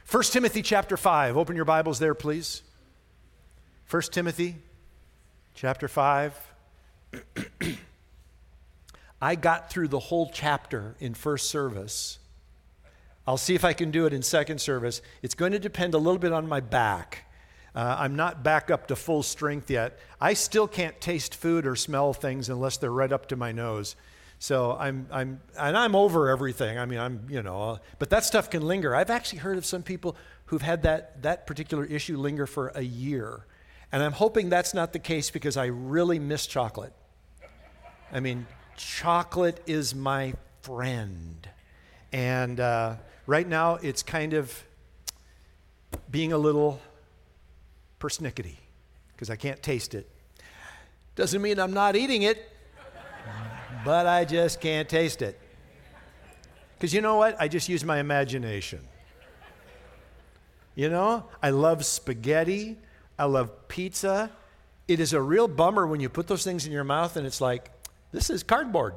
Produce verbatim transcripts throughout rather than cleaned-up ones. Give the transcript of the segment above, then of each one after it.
First Timothy chapter five. Open your Bibles there, please. First Timothy chapter five. I got through the whole chapter in first service. I'll see if I can do it in second service. It's going to depend a little bit on my back. Uh, I'm not back up to full strength yet. I still can't taste food or smell things unless they're right up to my nose. So I'm, I'm, and I'm over everything. I mean, I'm, you know, but that stuff can linger. I've actually heard of some people who've had that, that particular issue linger for a year. And I'm hoping that's not the case because I really miss chocolate. I mean, chocolate is my friend. And uh, right now it's kind of being a little persnickety because I can't taste it. Doesn't mean I'm not eating it. But I just can't taste it. Because you know what? I just use my imagination. You know, I love spaghetti. I love pizza. It is a real bummer when you put those things in your mouth and it's like, this is cardboard.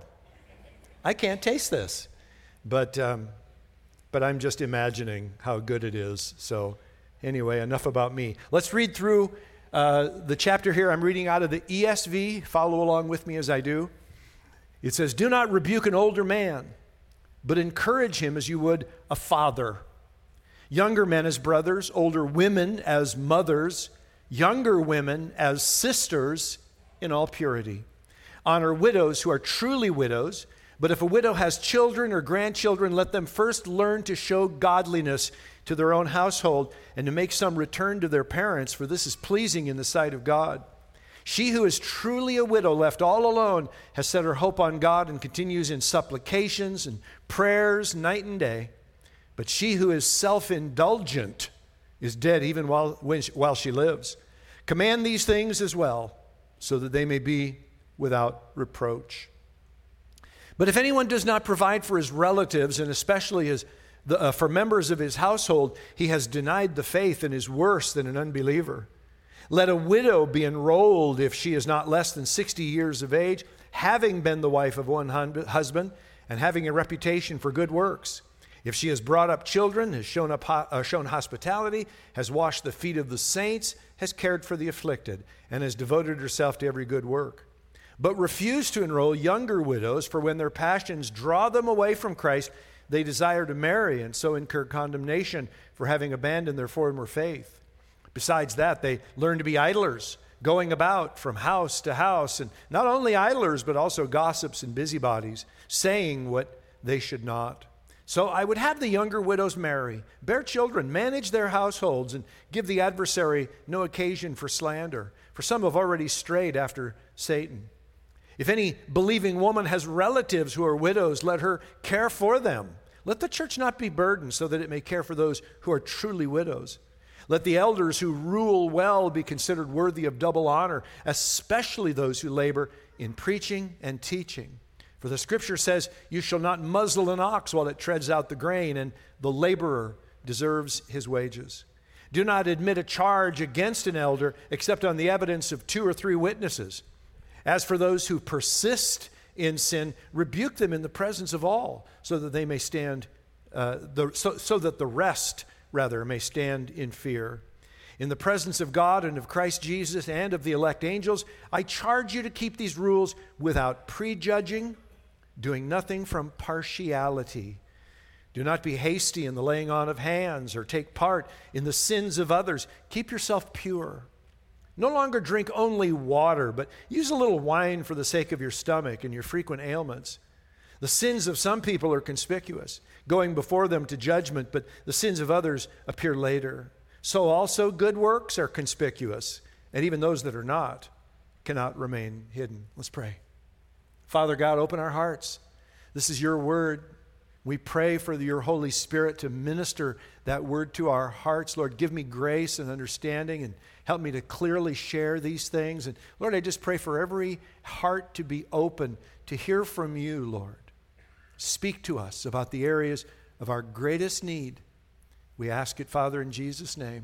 I can't taste this. But, um, but I'm just imagining how good it is. So anyway, enough about me. Let's read through uh, the chapter here. I'm reading out of the E S V. Follow along with me as I do. It says, do not rebuke an older man, but encourage him as you would a father. Younger men as brothers, older women as mothers, younger women as sisters in all purity. Honor widows who are truly widows, but if a widow has children or grandchildren, let them first learn to show godliness to their own household and to make some return to their parents, for this is pleasing in the sight of God. She who is truly a widow, left all alone, has set her hope on God and continues in supplications and prayers night and day. But she who is self-indulgent is dead even while, when she, while she lives. Command these things as well, so that they may be without reproach. But if anyone does not provide for his relatives, and especially his, the, uh, for members of his household, he has denied the faith and is worse than an unbeliever. Let a widow be enrolled if she is not less than sixty years of age, having been the wife of one husband and having a reputation for good works. If she has brought up children, has shown, up, uh, shown hospitality, has washed the feet of the saints, has cared for the afflicted, and has devoted herself to every good work. But refuse to enroll younger widows, for when their passions draw them away from Christ, they desire to marry and so incur condemnation for having abandoned their former faith. Besides that, they learn to be idlers, going about from house to house, and not only idlers, but also gossips and busybodies, saying what they should not. So I would have the younger widows marry, bear children, manage their households, and give the adversary no occasion for slander, for some have already strayed after Satan. If any believing woman has relatives who are widows, let her care for them. Let the church not be burdened, so that it may care for those who are truly widows. Let the elders who rule well be considered worthy of double honor, especially those who labor in preaching and teaching. For the scripture says, you shall not muzzle an ox while it treads out the grain, and the laborer deserves his wages. Do not admit a charge against an elder except on the evidence of two or three witnesses. As for those who persist in sin, rebuke them in the presence of all, so that they may stand, uh, the, so, so that the rest rather may stand in fear. In the presence of God and of Christ Jesus and of the elect angels, I charge you to keep these rules without prejudging, doing nothing from partiality. Do not be hasty in the laying on of hands or take part in the sins of others. Keep yourself pure. No longer drink only water, but use a little wine for the sake of your stomach and your frequent ailments. The sins of some people are conspicuous, going before them to judgment, but the sins of others appear later. So also good works are conspicuous, and even those that are not cannot remain hidden. Let's pray. Father God, open our hearts. This is your word. We pray for your Holy Spirit to minister that word to our hearts. Lord, give me grace and understanding and help me to clearly share these things. And Lord, I just pray for every heart to be open to hear from you, Lord. Speak to us about the areas of our greatest need. We ask it, Father, in Jesus' name.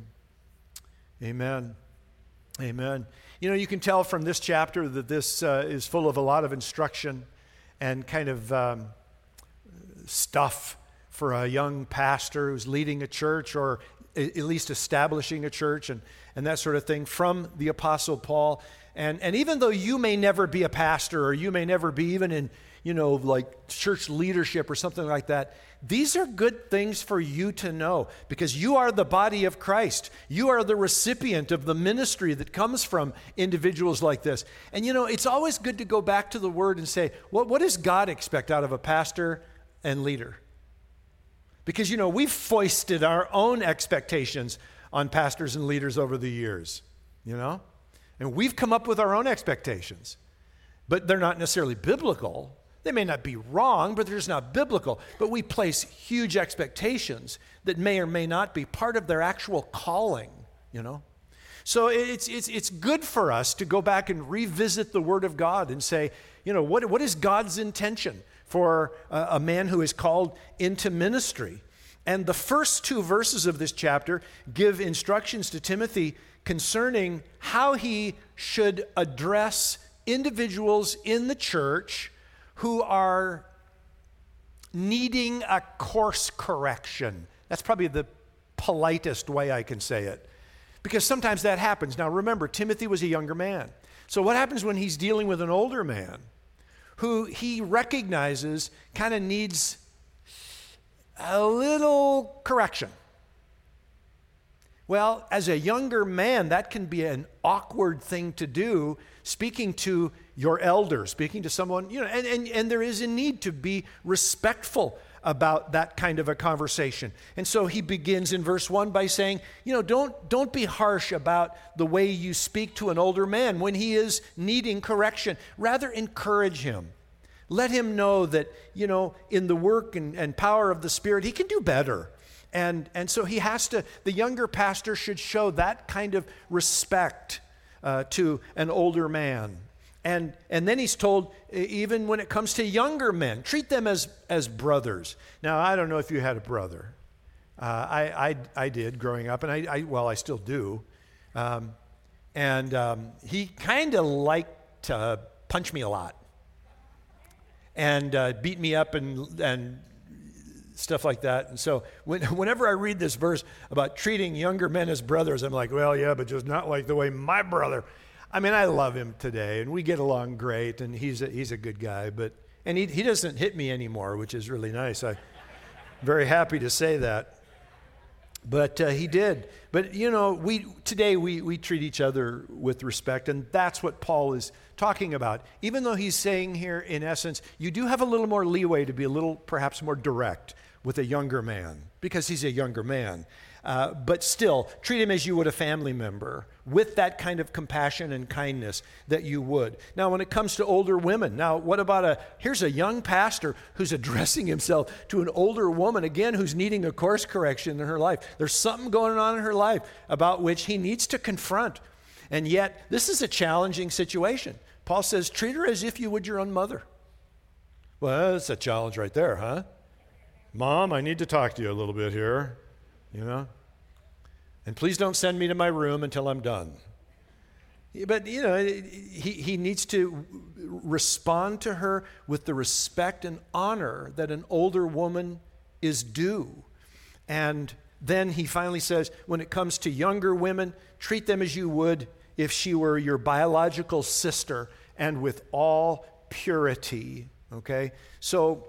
Amen. Amen. You know, you can tell from this chapter that this uh, is full of a lot of instruction and kind of um, stuff for a young pastor who's leading a church or at least establishing a church and, and that sort of thing from the Apostle Paul. And, and even though you may never be a pastor or you may never be even in, you know, like church leadership or something like that, these are good things for you to know because you are the body of Christ. You are the recipient of the ministry that comes from individuals like this. And, you know, it's always good to go back to the Word and say, what, what does God expect out of a pastor and leader? Because, you know, we've foisted our own expectations on pastors and leaders over the years, you know? And we've come up with our own expectations, but they're not necessarily biblical. They may not be wrong, but they're just not biblical. But we place huge expectations that may or may not be part of their actual calling, you know? So it's, it's, it's good for us to go back and revisit the Word of God and say, you know, what, what is God's intention for a, a man who is called into ministry? And the first two verses of this chapter give instructions to Timothy concerning how he should address individuals in the church who are needing a course correction. That's probably the politest way I can say it, because sometimes that happens. Now remember, Timothy was a younger man. So what happens when he's dealing with an older man who he recognizes kind of needs a little correction? Well, as a younger man, that can be an awkward thing to do, speaking to your elder, speaking to someone, you know, and, and, and there is a need to be respectful about that kind of a conversation. And so he begins in verse one by saying, you know, don't, don't be harsh about the way you speak to an older man when he is needing correction. Rather, encourage him. Let him know that, you know, in the work and, and power of the Spirit, he can do better. And, and so he has to, the younger pastor should show that kind of respect uh, to an older man. And, and then he's told, even when it comes to younger men, treat them as, as brothers. Now, I don't know if you had a brother. Uh, I, I, I did growing up, and I, I well, I still do. Um, and um, he kind of liked to punch me a lot and uh, beat me up and and stuff like that. And so when, whenever I read this verse about treating younger men as brothers, I'm like, well, yeah, but just not like the way my brother. I mean, I love him today, and we get along great, and he's a, he's a good guy. But and he he doesn't hit me anymore, which is really nice. I'm very happy to say that. But uh, he did. But you know, we today we we treat each other with respect, and that's what Paul is talking about. Even though he's saying here, in essence, you do have a little more leeway to be a little, perhaps, more direct with a younger man, because he's a younger man. Uh, but still, treat him as you would a family member, with that kind of compassion and kindness that you would. Now, when it comes to older women, now what about a, here's a young pastor who's addressing himself to an older woman, again, who's needing a course correction in her life. There's something going on in her life about which he needs to confront. And yet, this is a challenging situation. Paul says, treat her as if you would your own mother. Well, that's a challenge right there, huh? Mom, I need to talk to you a little bit here, you know? And please don't send me to my room until I'm done. But, you know, he, he needs to respond to her with the respect and honor that an older woman is due. And then he finally says, when it comes to younger women, treat them as you would if she were your biological sister, and with all purity, okay? So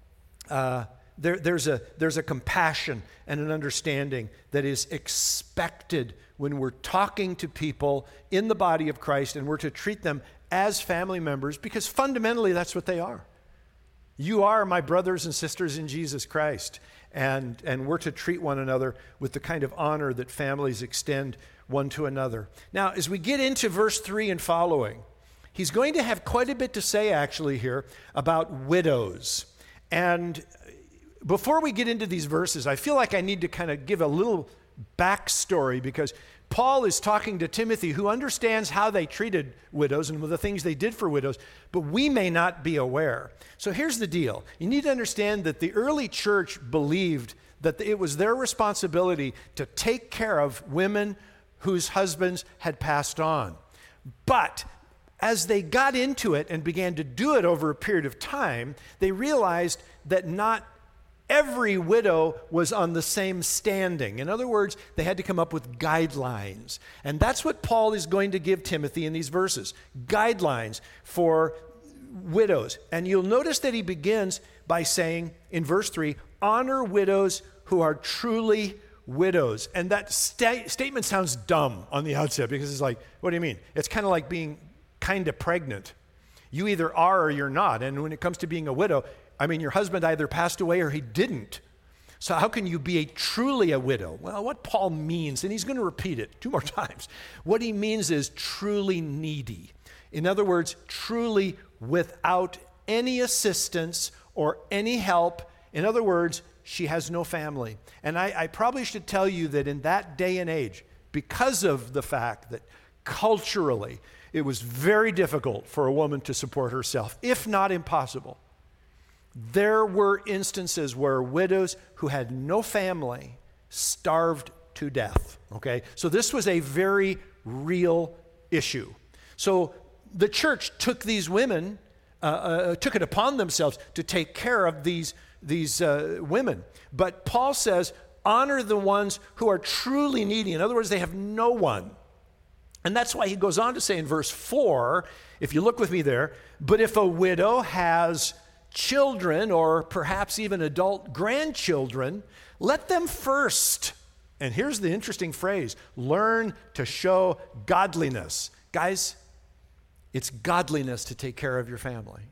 uh, there, there's a there's a compassion and an understanding that is expected when we're talking to people in the body of Christ, and we're to treat them as family members, because fundamentally that's what they are. You are my brothers and sisters in Jesus Christ, and, and we're to treat one another with the kind of honor that families extend one to another. Now, as we get into verse three and following, he's going to have quite a bit to say actually here about widows. And before we get into these verses, I feel like I need to kind of give a little backstory, because Paul is talking to Timothy, who understands how they treated widows and the things they did for widows, but we may not be aware. So here's the deal. You need to understand that the early church believed that it was their responsibility to take care of women whose husbands had passed on. But as they got into it and began to do it over a period of time, they realized that not every widow was on the same standing. In other words, they had to come up with guidelines. And that's what Paul is going to give Timothy in these verses, guidelines for widows. And you'll notice that he begins by saying in verse three, honor widows who are truly widows. And that sta- statement sounds dumb on the outset because it's like, what do you mean? It's kind of like being kind of pregnant. You either are or you're not. And when it comes to being a widow, I mean, your husband either passed away or he didn't. So how can you be a truly a widow? Well, what Paul means, and he's going to repeat it two more times, what he means is truly needy. In other words, truly without any assistance or any help. In other words, she has no family. And I, I probably should tell you that in that day and age, because of the fact that culturally it was very difficult for a woman to support herself, if not impossible, there were instances where widows who had no family starved to death, okay? So this was a very real issue. So the church took these women, uh, uh, took it upon themselves to take care of these, these uh, women. But Paul says, honor the ones who are truly needy. In other words, they have no one. And that's why he goes on to say in verse four, if you look with me there, but if a widow has children or perhaps even adult grandchildren, let them first, and here's the interesting phrase, learn to show godliness. Guys, it's godliness to take care of your family.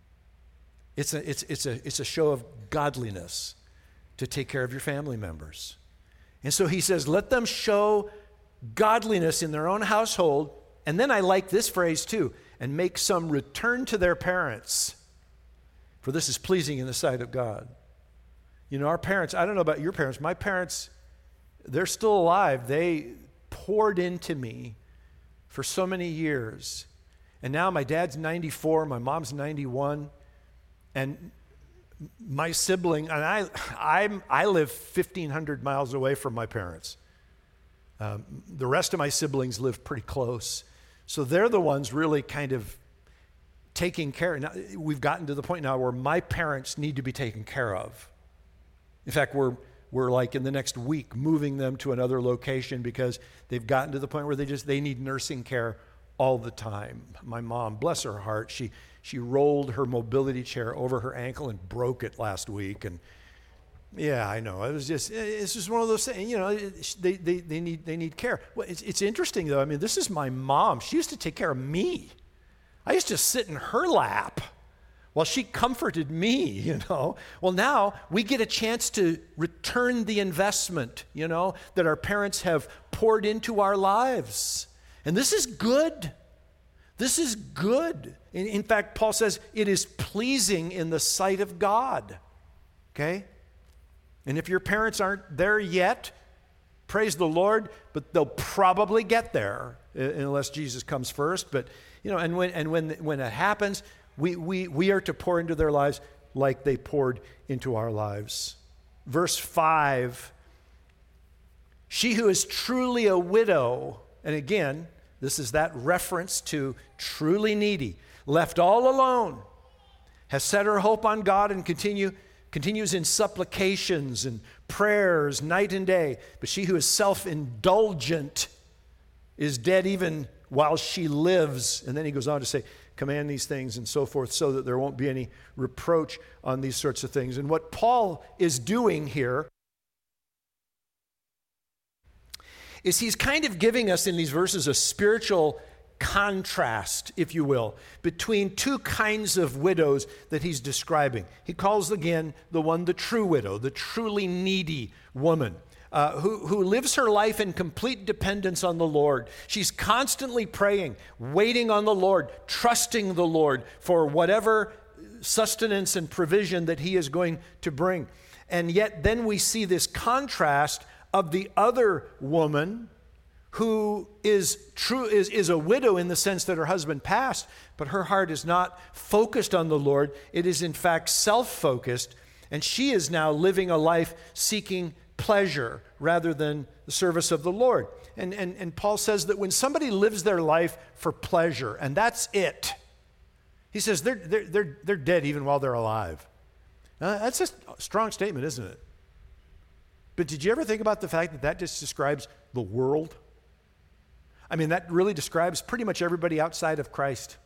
It's a, it's, it's, a, it's a show of godliness to take care of your family members. And so he says, let them show godliness in their own household. And then I like this phrase too, and make some return to their parents, for this is pleasing in the sight of God. You know, our parents, I don't know about your parents, my parents, they're still alive. They poured into me for so many years. And now my dad's ninety-four, my mom's ninety-one, and my sibling, and I I'm, I live fifteen hundred miles away from my parents. Um, the rest of my siblings live pretty close. So they're the ones really kind of taking care. Now, we've gotten to the point now where my parents need to be taken care of. In fact, we're we're like in the next week moving them to another location because they've gotten to the point where they just they need nursing care all the time. My mom, bless her heart, she she rolled her mobility chair over her ankle and broke it last week. And yeah, I know. It was just it's just one of those things. You know, they they they need they need care. Well, it's it's interesting though. I mean, this is my mom. She used to take care of me. I used to sit in her lap while she comforted me, you know. Well, now we get a chance to return the investment, you know, that our parents have poured into our lives. And this is good. This is good. In, in fact, Paul says it is pleasing in the sight of God, okay? And if your parents aren't there yet, praise the Lord, but they'll probably get there unless Jesus comes first. But you know, and when and when when it happens, we we we are to pour into their lives like they poured into our lives. Verse five, she who is truly a widow, and again, this is that reference to truly needy, left all alone, has set her hope on God and continue continues in supplications and prayers night and day. But she who is self-indulgent is dead even while she lives. And then he goes on to say, command these things and so forth, so that there won't be any reproach on these sorts of things. And what Paul is doing here is he's kind of giving us in these verses a spiritual contrast, if you will, between two kinds of widows that he's describing. He calls again the one the true widow, the truly needy woman. Uh, who, who lives her life in complete dependence on the Lord. She's constantly praying, waiting on the Lord, trusting the Lord for whatever sustenance and provision that he is going to bring. And yet then we see this contrast of the other woman who is true is, is a widow in the sense that her husband passed, but her heart is not focused on the Lord. It is in fact self-focused, and she is now living a life seeking pleasure rather than the service of the Lord. And, and, and Paul says that when somebody lives their life for pleasure, and that's it, he says they're, they're, they're, they're dead even while they're alive. Now, that's a strong statement, isn't it? But did you ever think about the fact that that just describes the world? I mean, that really describes pretty much everybody outside of Christ.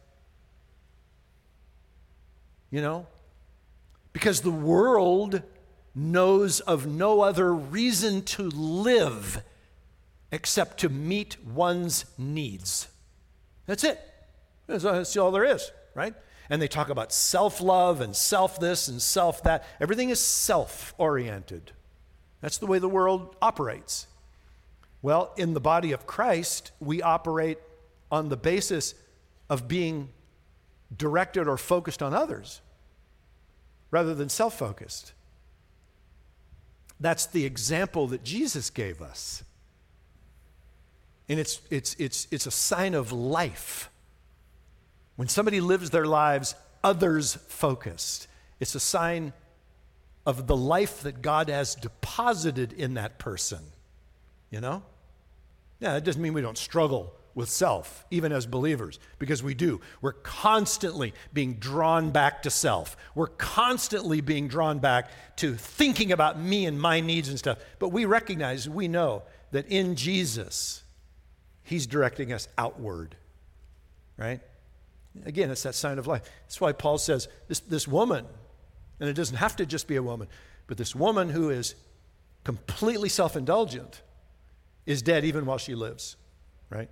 You know? Because the world knows of no other reason to live except to meet one's needs. That's it. That's, that's all there is, right? And they talk about self-love and self-this and self-that. Everything is self-oriented. That's the way the world operates. Well, in the body of Christ, we operate on the basis of being directed or focused on others rather than self-focused. That's the example that Jesus gave us. And it's, it's, it's, it's a sign of life. When somebody lives their lives others-focused, it's a sign of the life that God has deposited in that person. You know? Yeah, that doesn't mean we don't struggle with self, even as believers, because we do. We're constantly being drawn back to self. We're constantly being drawn back to thinking about me and my needs and stuff. But we recognize, we know that in Jesus, He's directing us outward, right? Again, it's that sign of life. That's why Paul says this, this woman, and it doesn't have to just be a woman, but this woman who is completely self-indulgent is dead even while she lives, right?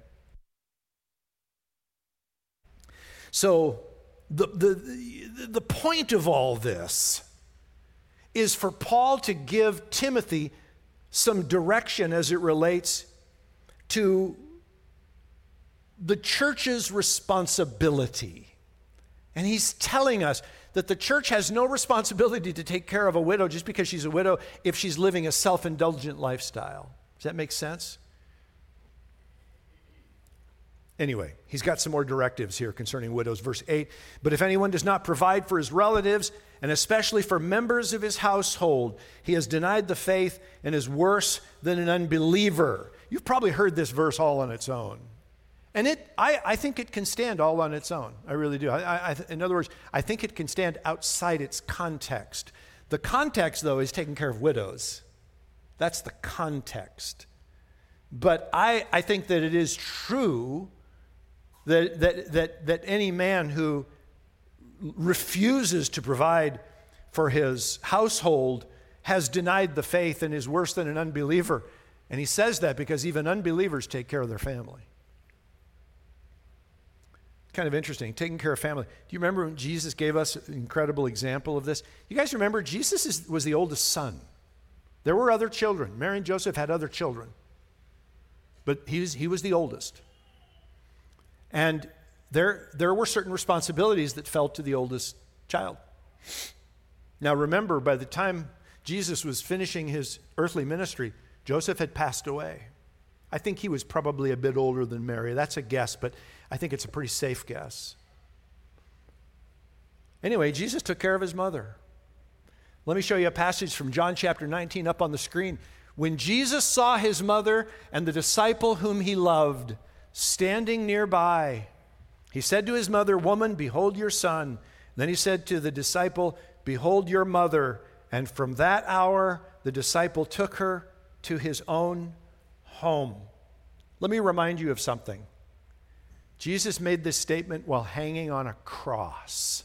So the, the, the point of all this is for Paul to give Timothy some direction as it relates to the church's responsibility. And he's telling us that the church has no responsibility to take care of a widow just because she's a widow if she's living a self-indulgent lifestyle. Does that make sense? Anyway, he's got some more directives here concerning widows. Verse eight, but if anyone does not provide for his relatives, and especially for members of his household, he has denied the faith and is worse than an unbeliever. You've probably heard this verse all on its own. And it, I, I think it can stand all on its own. I really do. I, I, in other words, I think it can stand outside its context. The context, though, is taking care of widows. That's the context. But I, I think that it is true that, that, that, that any man who refuses to provide for his household has denied the faith and is worse than an unbeliever. And he says that because even unbelievers take care of their family. Kind of interesting, taking care of family. Do you remember when Jesus gave us an incredible example of this? You guys remember Jesus is, was the oldest son. There were other children. Mary and Joseph had other children. But he was, he was the oldest. And there, there were certain responsibilities that fell to the oldest child. Now remember, by the time Jesus was finishing his earthly ministry, Joseph had passed away. I think he was probably a bit older than Mary. That's a guess, but I think it's a pretty safe guess. Anyway, Jesus took care of his mother. Let me show you a passage from John chapter nineteen up on the screen. When Jesus saw his mother and the disciple whom he loved standing nearby, he said to his mother, "Woman, behold your son." And then he said to the disciple, "Behold your mother." And from that hour, the disciple took her to his own home. Let me remind you of something. Jesus made this statement while hanging on a cross,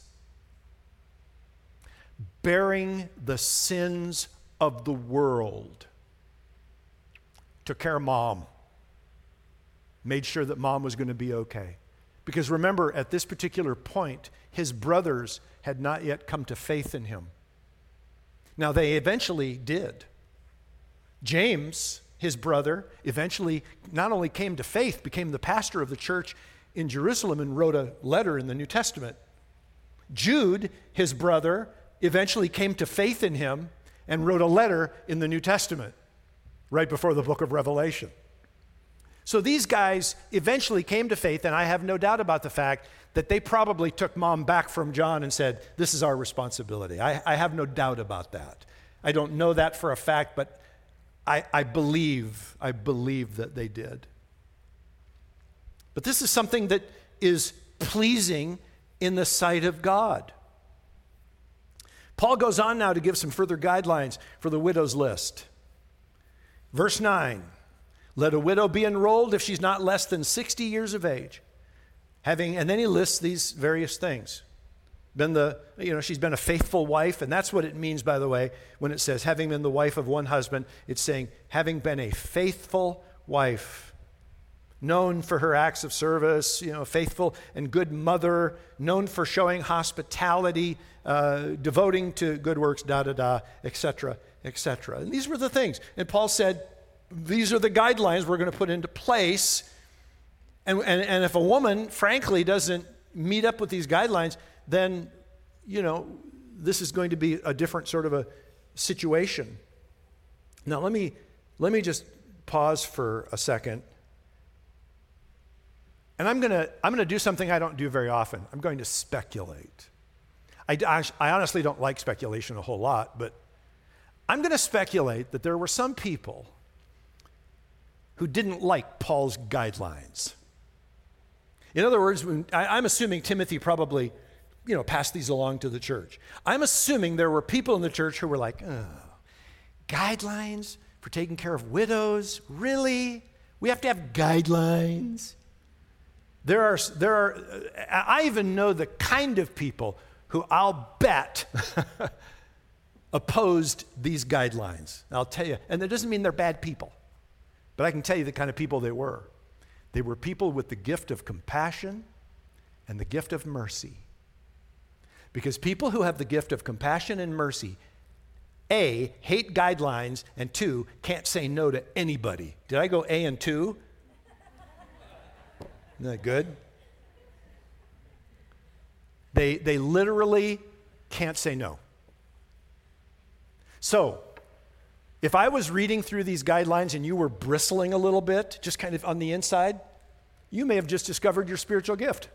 bearing the sins of the world. Took care of mom. Made sure that mom was going to be okay. Because remember, at this particular point, his brothers had not yet come to faith in him. Now, they eventually did. James, his brother, eventually not only came to faith, became the pastor of the church in Jerusalem and wrote a letter in the New Testament. Jude, his brother, eventually came to faith in him and wrote a letter in the New Testament right before the book of Revelation. So these guys eventually came to faith, and I have no doubt about the fact that they probably took mom back from John and said, "This is our responsibility." I, I have no doubt about that. I don't know that for a fact, but I, I believe, I believe that they did. But this is something that is pleasing in the sight of God. Paul goes on now to give some further guidelines for the widow's list. Verse nine, let a widow be enrolled if she's not less than sixty years of age. Having, and then he lists these various things. Been the, you know, she's been a faithful wife, and that's what it means, by the way, when it says having been the wife of one husband. It's saying having been a faithful wife, known for her acts of service, you know, faithful and good mother, known for showing hospitality, uh, devoting to good works, da da da, et cetera, et cetera. And these were the things. And Paul said, these are the guidelines we're going to put into place. And, and, and if a woman, frankly, doesn't meet up with these guidelines, then, you know, this is going to be a different sort of a situation. Now, let me, let me just pause for a second. And I'm going to I'm going to do something I don't do very often. I'm going to speculate. I, I, I honestly don't like speculation a whole lot, but I'm going to speculate that there were some people who didn't like Paul's guidelines. In other words, when, I, I'm assuming Timothy probably, you know, passed these along to the church. I'm assuming there were people in the church who were like, oh, guidelines for taking care of widows? Really? We have to have guidelines? There are, there are, I even know the kind of people who I'll bet opposed these guidelines. I'll tell you, and that doesn't mean they're bad people, but I can tell you the kind of people they were. They were people with the gift of compassion and the gift of mercy. Because people who have the gift of compassion and mercy, A, hate guidelines, and two, can't say no to anybody. Did I go A and two? Isn't that good? They, they literally can't say no. So, if I was reading through these guidelines and you were bristling a little bit, just kind of on the inside, you may have just discovered your spiritual gift.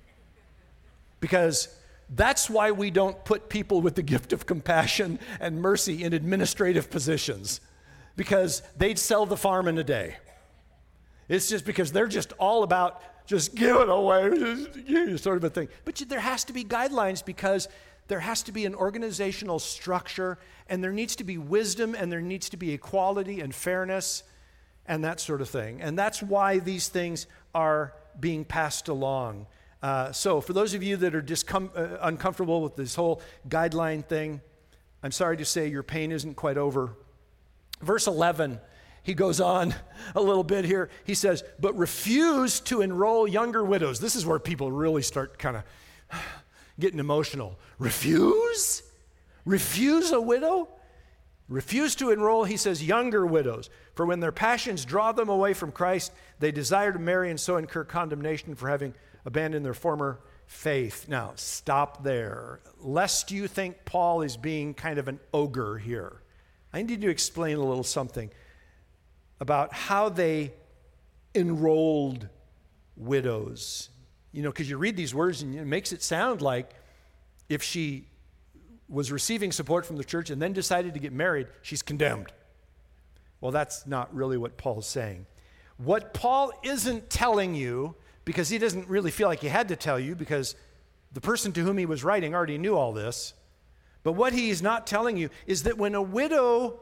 Because that's why we don't put people with the gift of compassion and mercy in administrative positions. Because they'd sell the farm in a day. It's just because they're just all about just give it away, just, sort of a thing. But there has to be guidelines because there has to be an organizational structure, and there needs to be wisdom, and there needs to be equality and fairness, and that sort of thing. And that's why these things are being passed along. Uh, so for those of you that are discom- uh, uncomfortable with this whole guideline thing, I'm sorry to say your pain isn't quite over. Verse eleven, he goes on a little bit here. He says, but refuse to enroll younger widows. This is where people really start kind of getting emotional. Refuse? Refuse a widow? Refuse to enroll, he says, younger widows. For when their passions draw them away from Christ, they desire to marry and so incur condemnation for having abandoned their former faith. Now, stop there. Lest you think Paul is being kind of an ogre here. I need to explain a little something about how they enrolled widows. You know, because you read these words and it makes it sound like if she was receiving support from the church and then decided to get married, she's condemned. Well, that's not really what Paul's saying. What Paul isn't telling you, because he doesn't really feel like he had to tell you, because the person to whom he was writing already knew all this, but what he's not telling you is that when a widow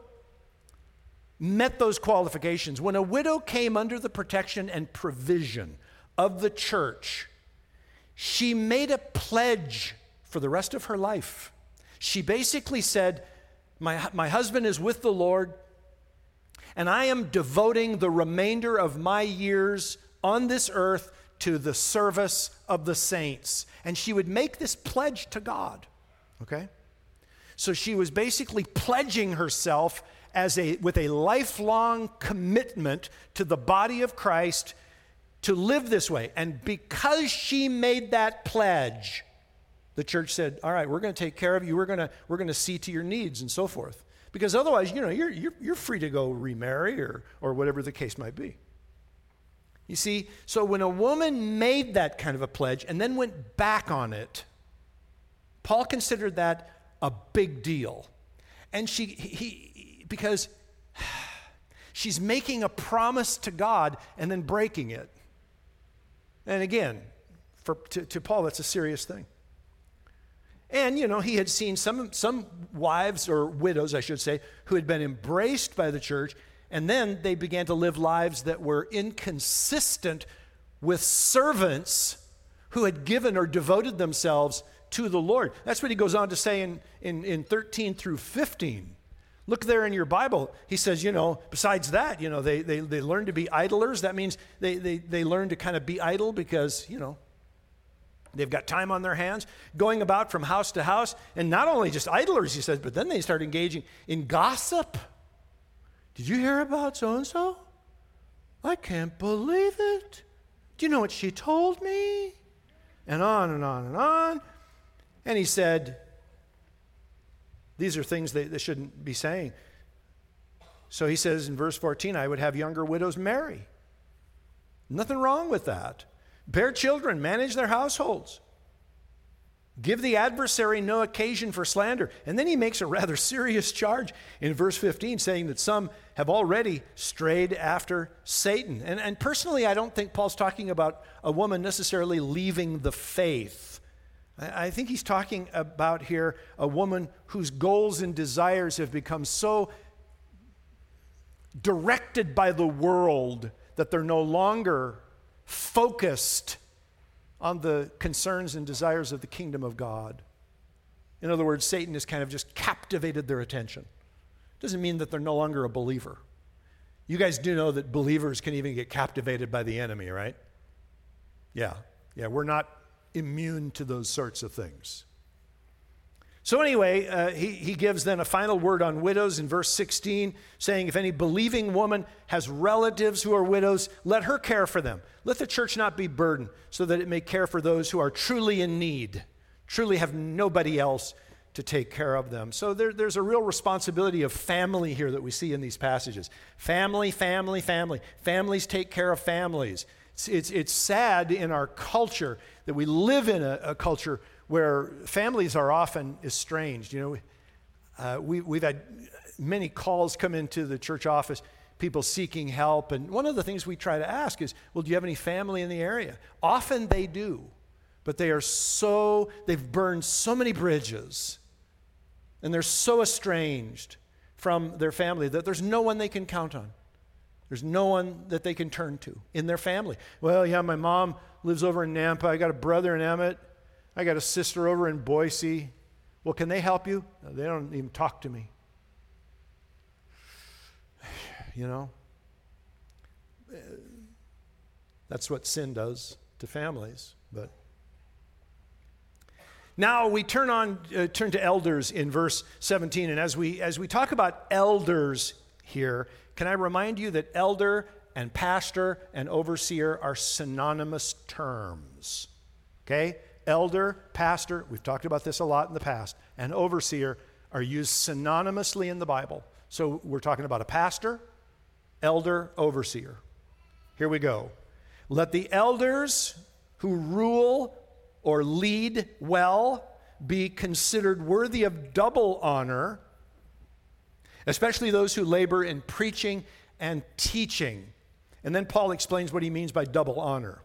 met those qualifications, when a widow came under the protection and provision of the church, she made a pledge for the rest of her life. She basically said, my, my husband is with the Lord, and I am devoting the remainder of my years on this earth to the service of the saints. And she would make this pledge to God, okay? So she was basically pledging herself as a with a lifelong commitment to the body of Christ to live this way. And because she made that pledge, the church said, all right, we're going to take care of you. We're going to we're going to see to your needs and so forth. Because otherwise, you know, you're you're, you're free to go remarry or or whatever the case might be. You see, so when a woman made that kind of a pledge and then went back on it, Paul considered that a big deal. And she he because she's making a promise to God and then breaking it. And again, for to, to Paul, that's a serious thing. And, you know, he had seen some, some wives, or widows, I should say, who had been embraced by the church, and then they began to live lives that were inconsistent with servants who had given or devoted themselves to the Lord. That's what he goes on to say in, in, in thirteen through fifteen. Look there in your Bible. He says, you know, besides that, you know, they, they, they learn to be idlers. That means they, they, they learn to kind of be idle because, you know, they've got time on their hands, going about from house to house. And not only just idlers, he says, but then they start engaging in gossip. Did you hear about so-and-so? I can't believe it. Do you know what she told me? And on and on and on. And he said, these are things they, they shouldn't be saying. So he says in verse fourteen, I would have younger widows marry. Nothing wrong with that. Bear children, manage their households. Give the adversary no occasion for slander. And then he makes a rather serious charge in verse fifteen, saying that some have already strayed after Satan. And, and personally, I don't think Paul's talking about a woman necessarily leaving the faith. I, I think he's talking about here a woman whose goals and desires have become so directed by the world that they're no longer focused on the concerns and desires of the kingdom of God. In other words, Satan has kind of just captivated their attention. Doesn't mean that they're no longer a believer. You guys do know that believers can even get captivated by the enemy, right? Yeah, yeah, we're not immune to those sorts of things. So anyway, uh, he, he gives then a final word on widows in verse sixteen, saying, if any believing woman has relatives who are widows, let her care for them. Let the church not be burdened, so that it may care for those who are truly in need, truly have nobody else to take care of them. So there, there's a real responsibility of family here that we see in these passages. Family, family, family. Families take care of families. It's, it's, it's sad in our culture that we live in a, a culture where families are often estranged. You know, uh, we, we've had many calls come into the church office, people seeking help, and one of the things we try to ask is, well, do you have any family in the area? Often they do, but they are so, they've burned so many bridges, and they're so estranged from their family that there's no one they can count on. There's no one that they can turn to in their family. Well, yeah, my mom lives over in Nampa. I got a brother in Emmett. I got a sister over in Boise. Well, can they help you? No, they don't even talk to me. You know? That's what sin does to families. But now we turn on uh, turn to elders in verse seventeen, and as we as we talk about elders here, can I remind you that elder and pastor and overseer are synonymous terms. Okay? Elder, pastor, we've talked about this a lot in the past, and overseer are used synonymously in the Bible. So we're talking about a pastor, elder, overseer. Here we go. Let the elders who rule or lead well be considered worthy of double honor, especially those who labor in preaching and teaching. And then Paul explains what he means by double honor.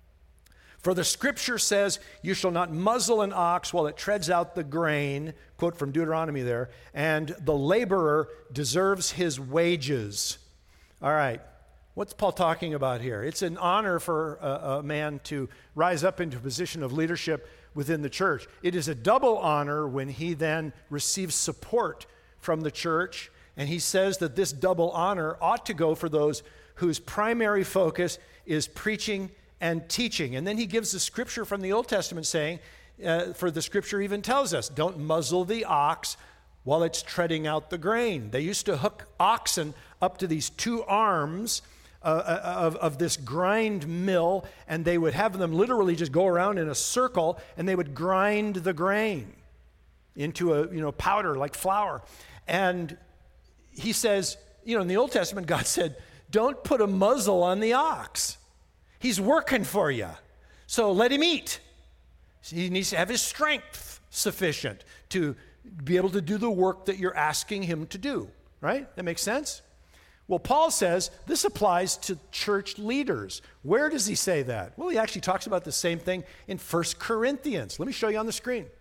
For the scripture says, you shall not muzzle an ox while it treads out the grain, quote from Deuteronomy there, and the laborer deserves his wages. All right, what's Paul talking about here? It's an honor for a, a man to rise up into a position of leadership within the church. It is a double honor when he then receives support from the church, and he says that this double honor ought to go for those whose primary focus is preaching and teaching. And then he gives the scripture from the Old Testament saying, uh, for the scripture even tells us, don't muzzle the ox while it's treading out the grain. They used to hook oxen up to these two arms uh, of, of this grind mill, and they would have them literally just go around in a circle, and they would grind the grain into a you know powder like flour. And he says, you know, in the Old Testament, God said, don't put a muzzle on the ox. He's working for you. So let him eat. He needs to have his strength sufficient to be able to do the work that you're asking him to do, right? That makes sense? Well, Paul says this applies to church leaders. Where does he say that? Well, he actually talks about the same thing in First Corinthians. Let me show you on the screen.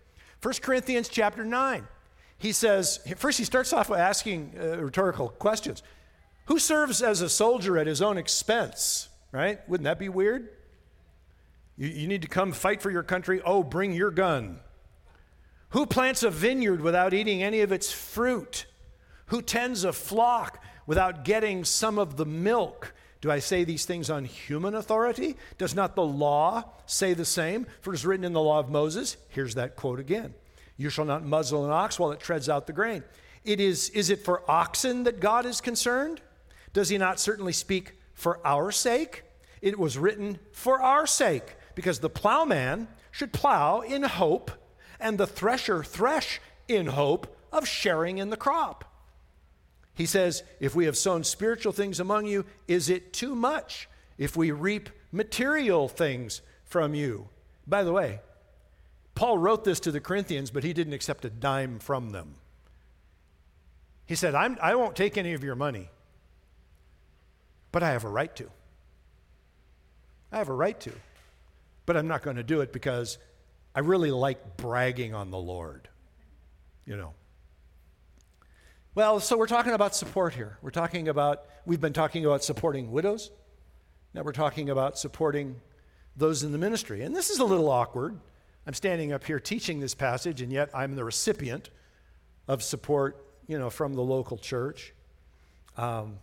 First Corinthians chapter nine. He says, first he starts off by asking uh, rhetorical questions. Who serves as a soldier at his own expense, right? Wouldn't that be weird? You, you need to come fight for your country. Oh, bring your gun. Who plants a vineyard without eating any of its fruit? Who tends a flock without getting some of the milk? Do I say these things on human authority? Does not the law say the same? For it is written in the law of Moses, here's that quote again, you shall not muzzle an ox while it treads out the grain. It is, is it for oxen that God is concerned? Does he not certainly speak for our sake? It was written for our sake, because the plowman should plow in hope, and the thresher thresh in hope of sharing in the crop. He says, if we have sown spiritual things among you, is it too much if we reap material things from you? By the way, Paul wrote this to the Corinthians, but he didn't accept a dime from them. He said, I'm, I won't take any of your money, but I have a right to. I have a right to, but I'm not going to do it because I really like bragging on the Lord, you know. Well, so we're talking about support here. We're talking about, we've been talking about supporting widows. Now we're talking about supporting those in the ministry. And this is a little awkward. I'm standing up here teaching this passage, and yet I'm the recipient of support, you know, from the local church. Um,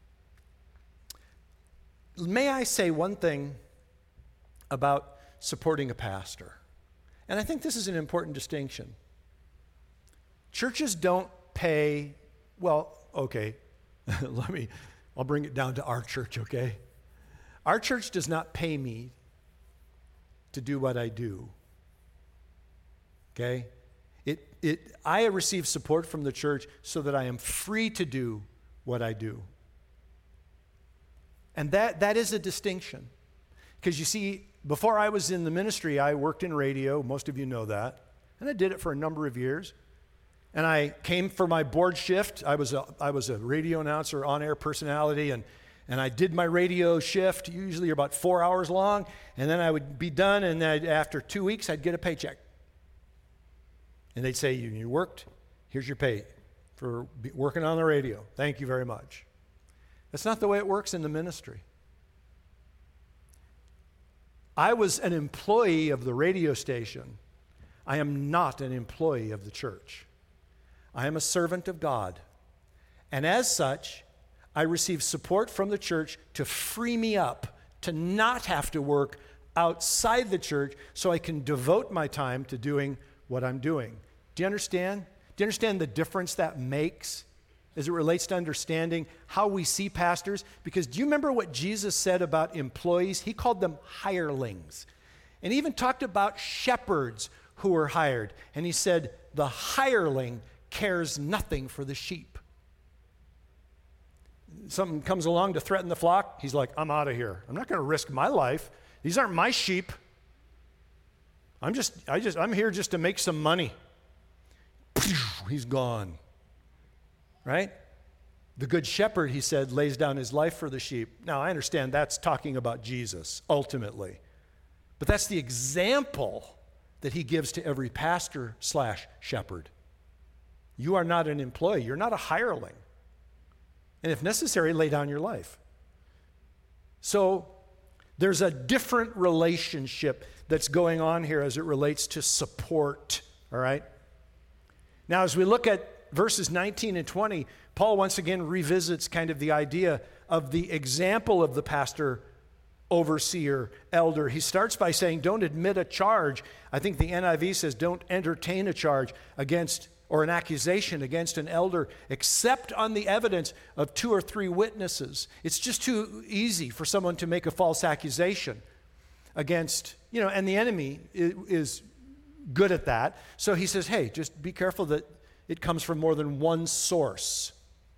may I say one thing about supporting a pastor? And I think this is an important distinction. Churches don't pay, well, okay, let me, I'll bring it down to our church, okay? Our church does not pay me to do what I do, okay? It, it, I receive support from the church so that I am free to do what I do. And that, that is a distinction. Because you see, before I was in the ministry, I worked in radio. Most of you know that. And I did it for a number of years. And I came for my board shift. I was a, I was a radio announcer, on-air personality, and, and I did my radio shift, usually about four hours long, and then I would be done, and then after two weeks, I'd get a paycheck. And they'd say, you, you worked, here's your pay for working on the radio. Thank you very much. That's not the way it works in the ministry. I was an employee of the radio station. I am not an employee of the church. I am a servant of God. And as such, I receive support from the church to free me up, to not have to work outside the church so I can devote my time to doing what I'm doing. Do you understand? Do you understand the difference that makes as it relates to understanding how we see pastors? Because do you remember what Jesus said about employees? He called them hirelings. And he even talked about shepherds who were hired. And he said, the hireling cares nothing for the sheep. Something comes along to threaten the flock, he's like, I'm out of here. I'm not going to risk my life. These aren't my sheep. I'm just, I just, I'm here just to make some money. He's gone. Right? The good shepherd, he said, lays down his life for the sheep. Now, I understand that's talking about Jesus, ultimately. But that's the example that he gives to every pastor slash shepherd. You are not an employee. You're not a hireling. And if necessary, lay down your life. So there's a different relationship that's going on here as it relates to support, all right? Now, as we look at verses nineteen and twenty, Paul once again revisits kind of the idea of the example of the pastor, overseer, elder. He starts by saying, don't admit a charge. I think the N I V says, don't entertain a charge against or an accusation against an elder except on the evidence of two or three witnesses. It's just too easy for someone to make a false accusation against, you know, and the enemy is good at that. So he says, hey, just be careful that it comes from more than one source.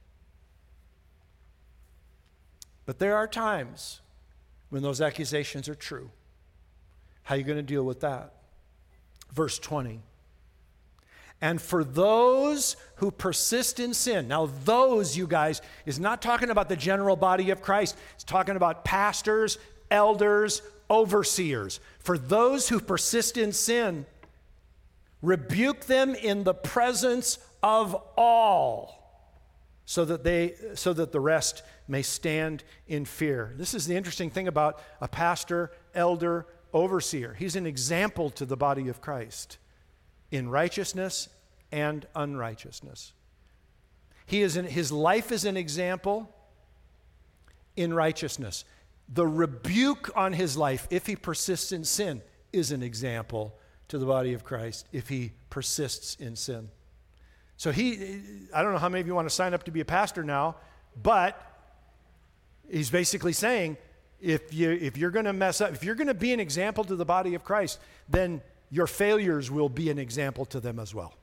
But there are times when those accusations are true. How are you going to deal with that? Verse twenty. And for those who persist in sin. Now, those, you guys, is not talking about the general body of Christ. It's talking about pastors, elders, overseers. For those who persist in sin, Rebuke them in the presence of all, so that they so that the rest may stand in fear. This is the interesting thing about a pastor, elder, overseer. He's an example to the body of Christ in righteousness and unrighteousness. He is an, his life is an example in righteousness. The rebuke on his life, if he persists in sin, is an example to the body of Christ if he persists in sin. So he, I don't know how many of you want to sign up to be a pastor now, but he's basically saying, if you if you're going to mess up, if you're going to be an example to the body of Christ, then your failures will be an example to them as well.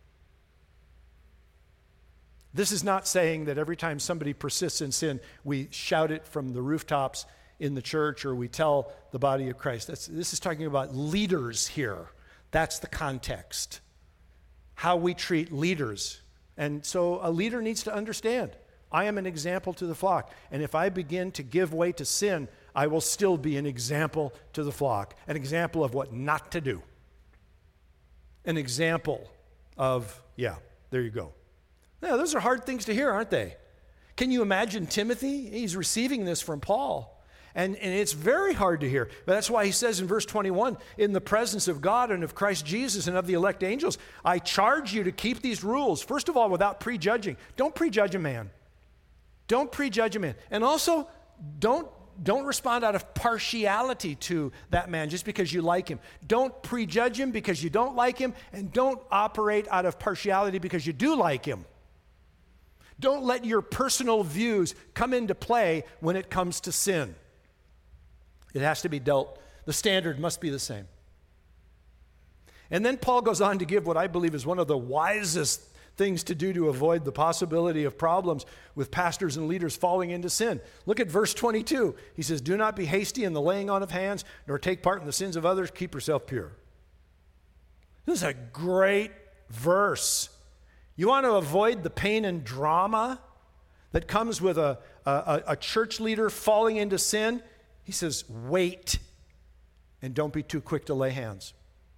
This is not saying that every time somebody persists in sin, we shout it from the rooftops in the church or we tell the body of Christ. That's, this is talking about leaders here. That's the context. How we treat leaders. And so a leader needs to understand, I am an example to the flock. And if I begin to give way to sin, I will still be an example to the flock. An example of what not to do. An example of, yeah, there you go. Now, those are hard things to hear, aren't they? Can you imagine Timothy? He's receiving this from Paul. And, and it's very hard to hear. But that's why he says in verse twenty-one, in the presence of God and of Christ Jesus and of the elect angels, I charge you to keep these rules. First of all, without prejudging. Don't prejudge a man. Don't prejudge a man. And also, don't, don't respond out of partiality to that man just because you like him. Don't prejudge him because you don't like him. And don't operate out of partiality because you do like him. Don't let your personal views come into play when it comes to sin. It has to be dealt, the standard must be the same. And then Paul goes on to give what I believe is one of the wisest things to do to avoid the possibility of problems with pastors and leaders falling into sin. Look at verse twenty-two. He says, do not be hasty in the laying on of hands, nor take part in the sins of others. Keep yourself pure. This is a great verse. You want to avoid the pain and drama that comes with a, a, a church leader falling into sin? He says, wait, and don't be too quick to lay hands.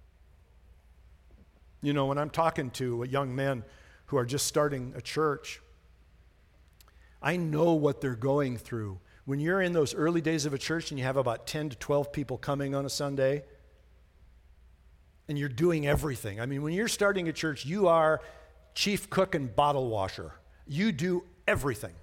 You know, when I'm talking to young men who are just starting a church, I know what they're going through. When you're in those early days of a church and you have about ten to twelve people coming on a Sunday, and you're doing everything. I mean, when you're starting a church, you are chief cook and bottle washer. You do everything.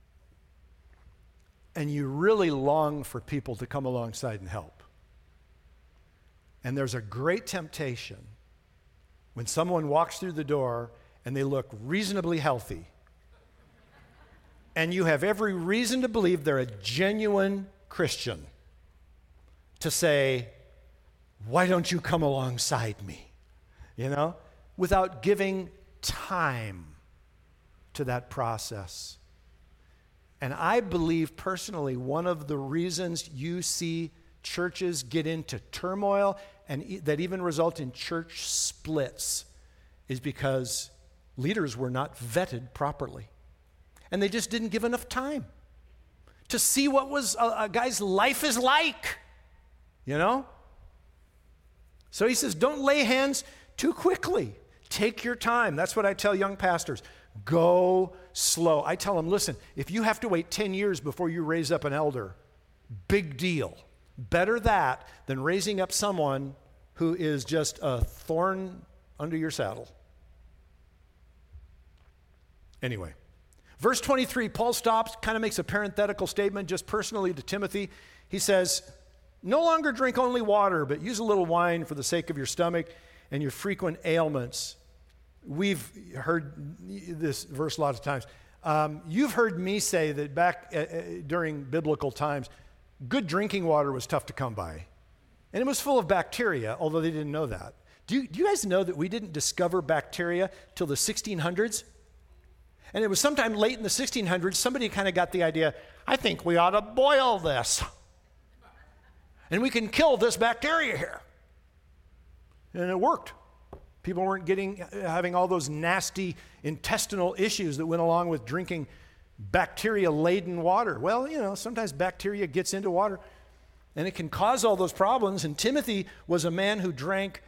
And you really long for people to come alongside and help. And there's a great temptation when someone walks through the door and they look reasonably healthy, and you have every reason to believe they're a genuine Christian, to say, why don't you come alongside me? You know, without giving time to that process. And I believe personally one of the reasons you see churches get into turmoil and e- that even result in church splits is because leaders were not vetted properly. And they just didn't give enough time to see what was a, a guy's life is like, you know? So he says, don't lay hands too quickly. Take your time. That's what I tell young pastors. Go slow. I tell them, listen, if you have to wait ten years before you raise up an elder, big deal. Better that than raising up someone who is just a thorn under your saddle. Anyway, verse twenty-three, Paul stops, kind of makes a parenthetical statement just personally to Timothy. He says, no longer drink only water, but use a little wine for the sake of your stomach and your frequent ailments. We've heard this verse a lot of times. Um, you've heard me say that back uh, uh, during biblical times, good drinking water was tough to come by. And it was full of bacteria, although they didn't know that. Do you, do you guys know that we didn't discover bacteria till the sixteen hundreds? And it was sometime late in the sixteen hundreds, somebody kind of got the idea, I think we ought to boil this. And we can kill this bacteria here. And it worked. People weren't getting, having all those nasty intestinal issues that went along with drinking bacteria-laden water. Well, you know, sometimes bacteria gets into water and it can cause all those problems. And Timothy was a man who drank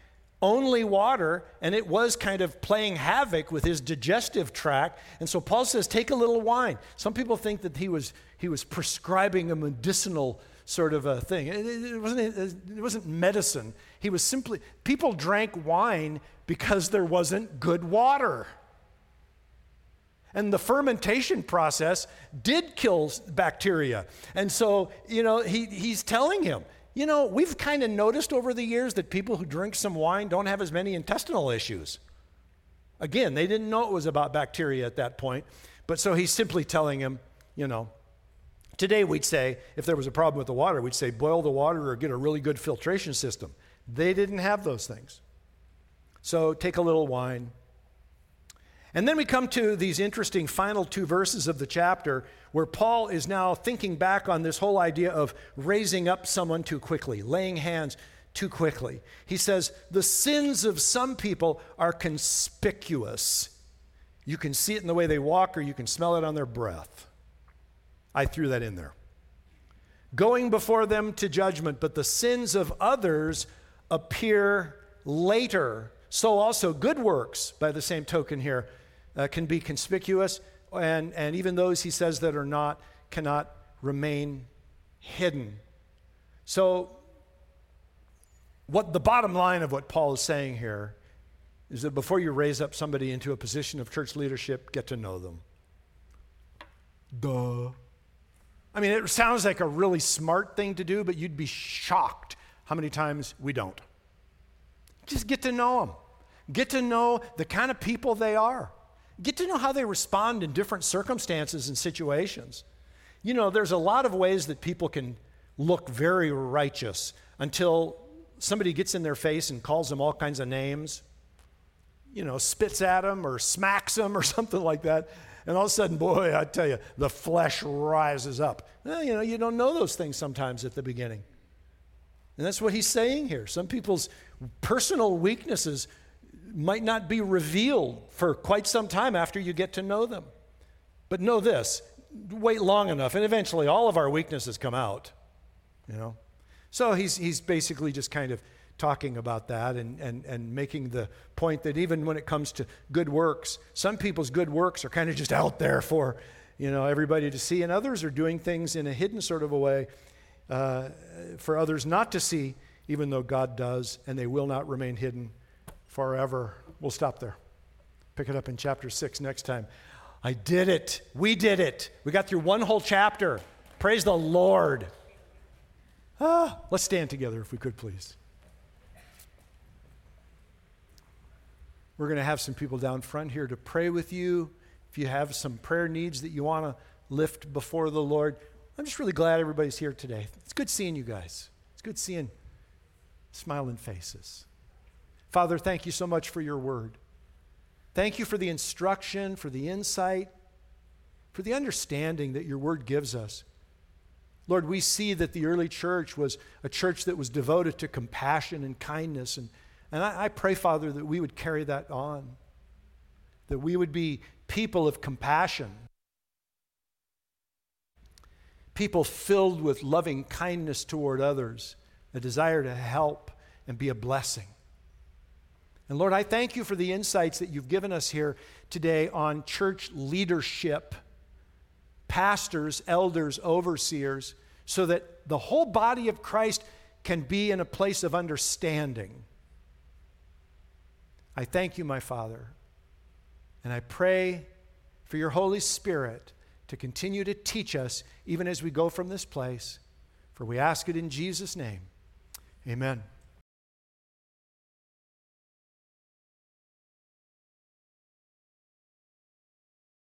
only water, and it was kind of playing havoc with his digestive tract. And so Paul says, take a little wine. Some people think that he was he was prescribing a medicinal sort of a thing. It, it wasn't it wasn't medicine. He was simply, people drank wine because there wasn't good water. And the fermentation process did kill bacteria. And so, you know, he, he's telling him, you know, we've kind of noticed over the years that people who drink some wine don't have as many intestinal issues. Again, they didn't know it was about bacteria at that point. But so he's simply telling him, you know, today we'd say, if there was a problem with the water, we'd say boil the water or get a really good filtration system. They didn't have those things. So take a little wine. And then we come to these interesting final two verses of the chapter where Paul is now thinking back on this whole idea of raising up someone too quickly, laying hands too quickly. He says, the sins of some people are conspicuous. You can see it in the way they walk, or you can smell it on their breath. I threw that in there. Going before them to judgment, but the sins of others appear later. So also good works, by the same token here, uh, can be conspicuous, and, and even those, he says, that are not, cannot remain hidden. So what the bottom line of what Paul is saying here is that before you raise up somebody into a position of church leadership, get to know them. Duh. I mean, it sounds like a really smart thing to do, but you'd be shocked how many times we don't. Just get to know them. Get to know the kind of people they are. Get to know how they respond in different circumstances and situations. You know, there's a lot of ways that people can look very righteous until somebody gets in their face and calls them all kinds of names, you know, spits at them or smacks them or something like that. And all of a sudden, boy, I tell you, the flesh rises up. Well, you know, you don't know those things sometimes at the beginning. And that's what he's saying here. Some people's personal weaknesses might not be revealed for quite some time after you get to know them. But know this, wait long enough, and eventually all of our weaknesses come out, you know. So he's he's basically just kind of talking about that and, and, and making the point that even when it comes to good works, some people's good works are kind of just out there for, you know, everybody to see, and others are doing things in a hidden sort of a way uh, for others not to see, even though God does, and they will not remain hidden forever. We'll stop there. Pick it up in chapter six next time. I did it. We did it. We got through one whole chapter. Praise the Lord. Ah, let's stand together if we could, please. We're going to have some people down front here to pray with you. If you have some prayer needs that you want to lift before the Lord, I'm just really glad everybody's here today. It's good seeing you guys. It's good seeing smiling faces. Father, thank you so much for your word. Thank you for the instruction, for the insight, for the understanding that your word gives us. Lord, we see that the early church was a church that was devoted to compassion and kindness. And, and I, I pray, Father, that we would carry that on, that we would be people of compassion, people filled with loving kindness toward others, a desire to help and be a blessing. And Lord, I thank you for the insights that you've given us here today on church leadership, pastors, elders, overseers, so that the whole body of Christ can be in a place of understanding. I thank you, my Father, and I pray for your Holy Spirit to continue to teach us even as we go from this place. For we ask it in Jesus' name. Amen.